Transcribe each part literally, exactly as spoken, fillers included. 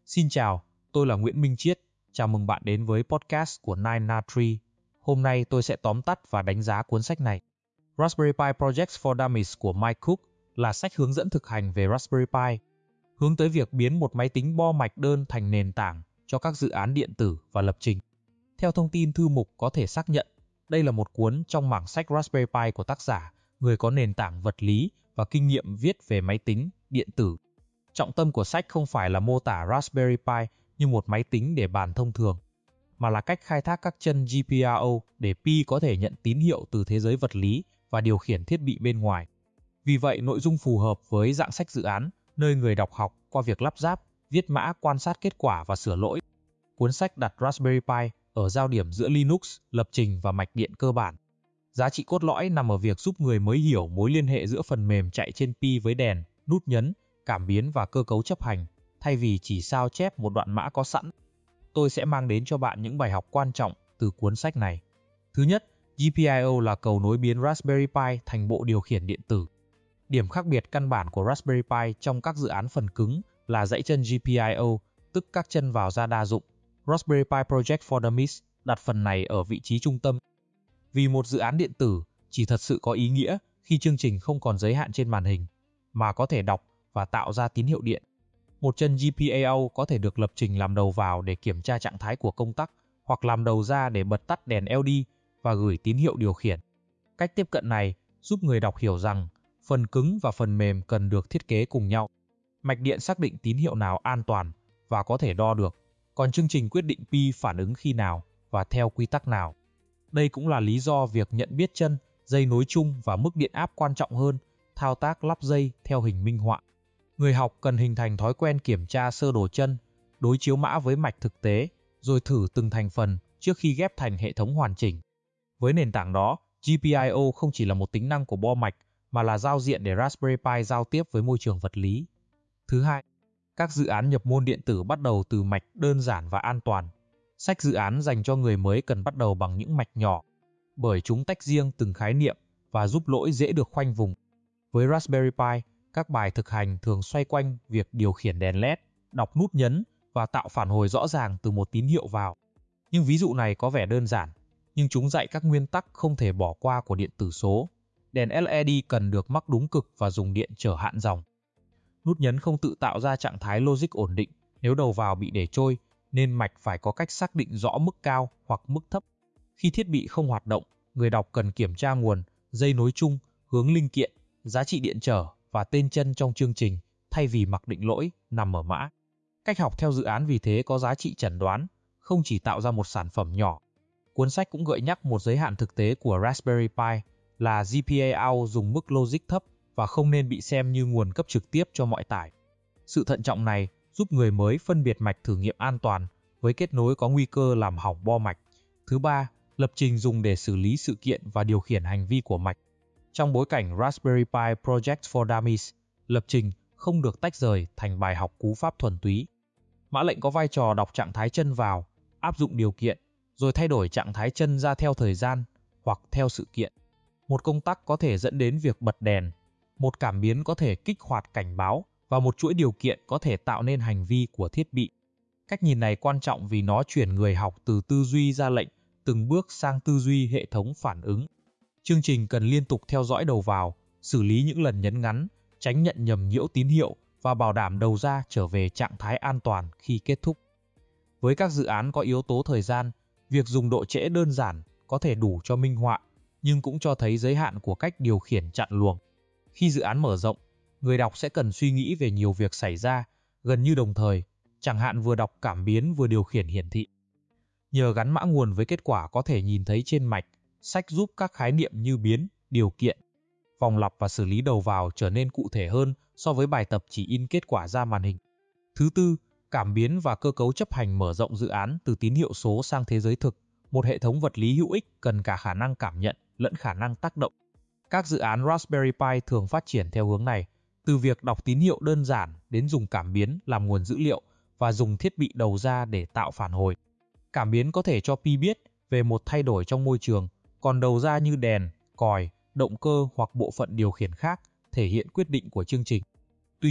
Xin chào, tôi là Nguyễn Minh Chiết. Chào mừng bạn đến với podcast của Nine Na Tree. Hôm nay tôi sẽ tóm tắt và đánh giá cuốn sách này. Raspberry Pi Projects for Dummies của Mike Cook là sách hướng dẫn thực hành về Raspberry Pi, hướng tới việc biến một máy tính bo mạch đơn thành nền tảng cho các dự án điện tử và lập trình. Theo thông tin thư mục có thể xác nhận, đây là một cuốn trong mảng sách Raspberry Pi của tác giả, người có nền tảng vật lý và kinh nghiệm viết về máy tính, điện tử. Trọng tâm của sách không phải là mô tả Raspberry Pi như một máy tính để bàn thông thường, mà là cách khai thác các chân G P R O để Pi có thể nhận tín hiệu từ thế giới vật lý và điều khiển thiết bị bên ngoài. Vì vậy, nội dung phù hợp với dạng sách dự án, nơi người đọc học qua việc lắp ráp, viết mã, quan sát kết quả và sửa lỗi. Cuốn sách đặt Raspberry Pi ở giao điểm giữa Linux, lập trình và mạch điện cơ bản. Giá trị cốt lõi nằm ở việc giúp người mới hiểu mối liên hệ giữa phần mềm chạy trên Pi với đèn, nút nhấn, cảm biến và cơ cấu chấp hành, thay vì chỉ sao chép một đoạn mã có sẵn. Tôi sẽ mang đến cho bạn những bài học quan trọng từ cuốn sách này. Thứ nhất, G P I O là cầu nối biến Raspberry Pi thành bộ điều khiển điện tử. Điểm khác biệt căn bản của Raspberry Pi trong các dự án phần cứng là dãy chân G P I O, tức các chân vào ra đa dụng. Raspberry Pi Project for Dummies đặt phần này ở vị trí trung tâm. Vì một dự án điện tử chỉ thật sự có ý nghĩa khi chương trình không còn giới hạn trên màn hình, mà có thể đọc và tạo ra tín hiệu điện. Một chân G P I O có thể được lập trình làm đầu vào để kiểm tra trạng thái của công tắc, hoặc làm đầu ra để bật tắt đèn L E D và gửi tín hiệu điều khiển. Cách tiếp cận này giúp người đọc hiểu rằng phần cứng và phần mềm cần được thiết kế cùng nhau. Mạch điện xác định tín hiệu nào an toàn và có thể đo được, còn chương trình quyết định Pi phản ứng khi nào và theo quy tắc nào. Đây cũng là lý do việc nhận biết chân, dây nối chung và mức điện áp quan trọng hơn thao tác lắp dây theo hình minh họa. Người học cần hình thành thói quen kiểm tra sơ đồ chân, đối chiếu mã với mạch thực tế, rồi thử từng thành phần trước khi ghép thành hệ thống hoàn chỉnh. Với nền tảng đó, G P I O không chỉ là một tính năng của bo mạch, mà là giao diện để Raspberry Pi giao tiếp với môi trường vật lý. Thứ hai, các dự án nhập môn điện tử bắt đầu từ mạch đơn giản và an toàn. Sách dự án dành cho người mới cần bắt đầu bằng những mạch nhỏ, bởi chúng tách riêng từng khái niệm và giúp lỗi dễ được khoanh vùng. Với Raspberry Pi, các bài thực hành thường xoay quanh việc điều khiển đèn led, đọc nút nhấn và tạo phản hồi rõ ràng từ một tín hiệu vào. Nhưng ví dụ này có vẻ đơn giản, nhưng chúng dạy các nguyên tắc không thể bỏ qua của điện tử số. Đèn L E D cần được mắc đúng cực và dùng điện trở hạn dòng. Nút nhấn không tự tạo ra trạng thái logic ổn định nếu đầu vào bị để trôi, nên mạch phải có cách xác định rõ mức cao hoặc mức thấp. Khi thiết bị không hoạt động, người đọc cần kiểm tra nguồn, dây nối chung, hướng linh kiện, giá trị điện trở và tên chân trong chương trình, thay vì mặc định lỗi nằm ở mã. Cách học theo dự án vì thế có giá trị chẩn đoán, không chỉ tạo ra một sản phẩm nhỏ. Cuốn sách cũng gợi nhắc một giới hạn thực tế của Raspberry Pi là G P I O dùng mức logic thấp và không nên bị xem như nguồn cấp trực tiếp cho mọi tải. Sự thận trọng này giúp người mới phân biệt mạch thử nghiệm an toàn với kết nối có nguy cơ làm hỏng bo mạch. Thứ ba, lập trình dùng để xử lý sự kiện và điều khiển hành vi của mạch. Trong bối cảnh Raspberry Pi Project for Dummies, lập trình không được tách rời thành bài học cú pháp thuần túy. Mã lệnh có vai trò đọc trạng thái chân vào, áp dụng điều kiện, rồi thay đổi trạng thái chân ra theo thời gian hoặc theo sự kiện. Một công tắc có thể dẫn đến việc bật đèn, một cảm biến có thể kích hoạt cảnh báo và một chuỗi điều kiện có thể tạo nên hành vi của thiết bị. Cách nhìn này quan trọng vì nó chuyển người học từ tư duy ra lệnh từng bước sang tư duy hệ thống phản ứng. Chương trình cần liên tục theo dõi đầu vào, xử lý những lần nhấn ngắn, tránh nhận nhầm nhiễu tín hiệu và bảo đảm đầu ra trở về trạng thái an toàn khi kết thúc. Với các dự án có yếu tố thời gian, việc dùng độ trễ đơn giản có thể đủ cho minh họa, nhưng cũng cho thấy giới hạn của cách điều khiển chặn luồng. Khi dự án mở rộng, người đọc sẽ cần suy nghĩ về nhiều việc xảy ra gần như đồng thời, chẳng hạn vừa đọc cảm biến vừa điều khiển hiển thị. Nhờ gắn mã nguồn với kết quả có thể nhìn thấy trên mạch, sách giúp các khái niệm như biến, điều kiện, vòng lặp và xử lý đầu vào trở nên cụ thể hơn so với bài tập chỉ in kết quả ra màn hình. Thứ tư, cảm biến và cơ cấu chấp hành mở rộng dự án từ tín hiệu số sang thế giới thực. Một hệ thống vật lý hữu ích cần cả khả năng cảm nhận lẫn khả năng tác động. Các dự án Raspberry Pi thường phát triển theo hướng này, từ việc đọc tín hiệu đơn giản đến dùng cảm biến làm nguồn dữ liệu và dùng thiết bị đầu ra để tạo phản hồi. Cảm biến có thể cho Pi biết về một thay đổi trong môi trường, còn đầu ra như đèn, còi, động cơ hoặc bộ phận điều khiển khác thể hiện quyết định của chương trình. Tuy nhiên,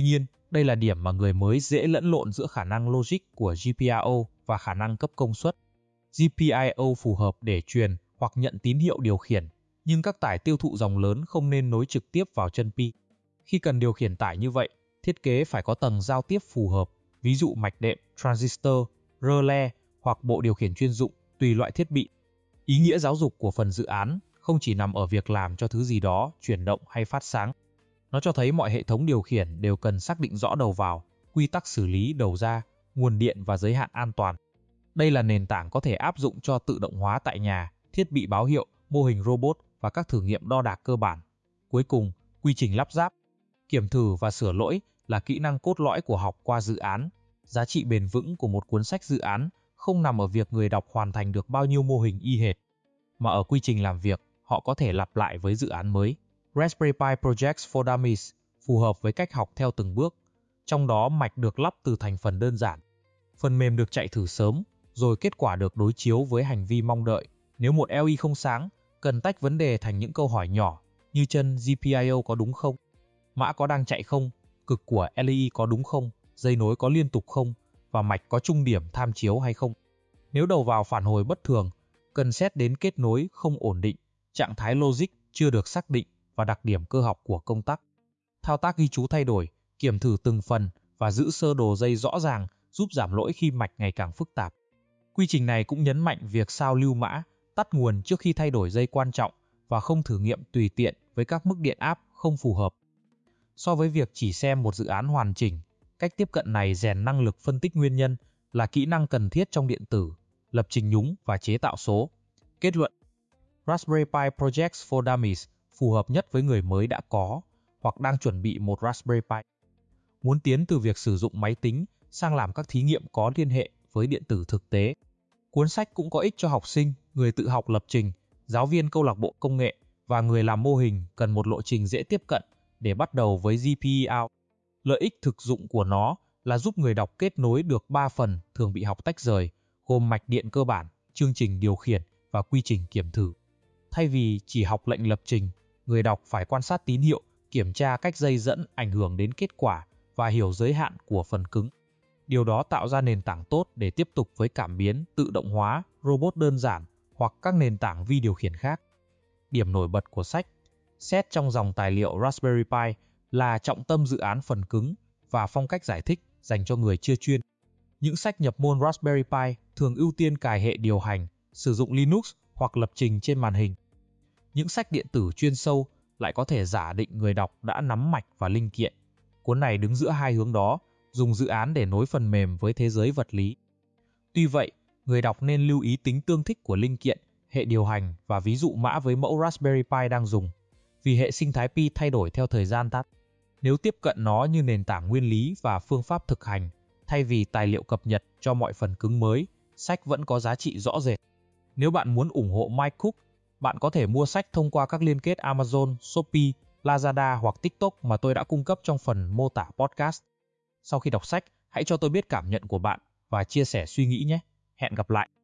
Đây là điểm mà người mới dễ lẫn lộn giữa khả năng logic của giê pê i ô và khả năng cấp công suất. giê pê i ô phù hợp để truyền hoặc nhận tín hiệu điều khiển, nhưng các tải tiêu thụ dòng lớn không nên nối trực tiếp vào chân pi. Khi cần điều khiển tải như vậy, thiết kế phải có tầng giao tiếp phù hợp, ví dụ mạch đệm, transistor, rơ le hoặc bộ điều khiển chuyên dụng, tùy loại thiết bị. Ý nghĩa giáo dục của phần dự án không chỉ nằm ở việc làm cho thứ gì đó chuyển động hay phát sáng. Nó cho thấy mọi hệ thống điều khiển đều cần xác định rõ đầu vào, quy tắc xử lý đầu ra, nguồn điện và giới hạn an toàn. Đây là nền tảng có thể áp dụng cho tự động hóa tại nhà, thiết bị báo hiệu, mô hình robot và các thử nghiệm đo đạc cơ bản. Cuối cùng, quy trình lắp ráp, kiểm thử và sửa lỗi là kỹ năng cốt lõi của học qua dự án. Giá trị bền vững của một cuốn sách dự án không nằm ở việc người đọc hoàn thành được bao nhiêu mô hình y hệt, mà ở quy trình làm việc họ có thể lặp lại với dự án mới. Raspberry Pi Projects for Dummies phù hợp với cách học theo từng bước, trong đó mạch được lắp từ thành phần đơn giản. Phần mềm được chạy thử sớm, rồi kết quả được đối chiếu với hành vi mong đợi. Nếu một lờ e không sáng, cần tách vấn đề thành những câu hỏi nhỏ, như chân giê pê i ô có đúng không? Mã có đang chạy không? Cực của lờ e có đúng không? Dây nối có liên tục không? Và mạch có trung điểm tham chiếu hay không? Nếu đầu vào phản hồi bất thường, cần xét đến kết nối không ổn định, trạng thái logic chưa được xác định và đặc điểm cơ học của công tắc. Thao tác ghi chú thay đổi, kiểm thử từng phần và giữ sơ đồ dây rõ ràng giúp giảm lỗi khi mạch ngày càng phức tạp. Quy trình này cũng nhấn mạnh việc sao lưu mã, tắt nguồn trước khi thay đổi dây quan trọng và không thử nghiệm tùy tiện với các mức điện áp không phù hợp. So với việc chỉ xem một dự án hoàn chỉnh, cách tiếp cận này rèn năng lực phân tích nguyên nhân là kỹ năng cần thiết trong điện tử, lập trình nhúng và chế tạo số. Kết luận, Raspberry Pi Projects for Dummies phù hợp nhất với người mới đã có hoặc đang chuẩn bị một Raspberry Pi. Muốn tiến từ việc sử dụng máy tính sang làm các thí nghiệm có liên hệ với điện tử thực tế. Cuốn sách cũng có ích cho học sinh, người tự học lập trình, giáo viên câu lạc bộ công nghệ và người làm mô hình cần một lộ trình dễ tiếp cận để bắt đầu với giê pê i ô. Lợi ích thực dụng của nó là giúp người đọc kết nối được ba phần thường bị học tách rời, gồm mạch điện cơ bản, chương trình điều khiển và quy trình kiểm thử. Thay vì chỉ học lệnh lập trình, người đọc phải quan sát tín hiệu, kiểm tra cách dây dẫn ảnh hưởng đến kết quả và hiểu giới hạn của phần cứng. Điều đó tạo ra nền tảng tốt để tiếp tục với cảm biến, tự động hóa, robot đơn giản hoặc các nền tảng vi điều khiển khác. Điểm nổi bật của sách, xét trong dòng tài liệu Raspberry Pi, là trọng tâm dự án phần cứng và phong cách giải thích dành cho người chưa chuyên. Những sách nhập môn Raspberry Pi thường ưu tiên cài hệ điều hành, sử dụng Linux hoặc lập trình trên màn hình. Những sách điện tử chuyên sâu lại có thể giả định người đọc đã nắm mạch và linh kiện. Cuốn này đứng giữa hai hướng đó, dùng dự án để nối phần mềm với thế giới vật lý. Tuy vậy, người đọc nên lưu ý tính tương thích của linh kiện, hệ điều hành và ví dụ mã với mẫu Raspberry Pi đang dùng, vì hệ sinh thái Pi thay đổi theo thời gian tắt. Nếu tiếp cận nó như nền tảng nguyên lý và phương pháp thực hành, thay vì tài liệu cập nhật cho mọi phần cứng mới, sách vẫn có giá trị rõ rệt. Nếu bạn muốn ủng hộ Mike Cook, bạn có thể mua sách thông qua các liên kết Amazon, Shopee, Lazada hoặc TikTok mà tôi đã cung cấp trong phần mô tả podcast. Sau khi đọc sách, hãy cho tôi biết cảm nhận của bạn và chia sẻ suy nghĩ nhé. Hẹn gặp lại!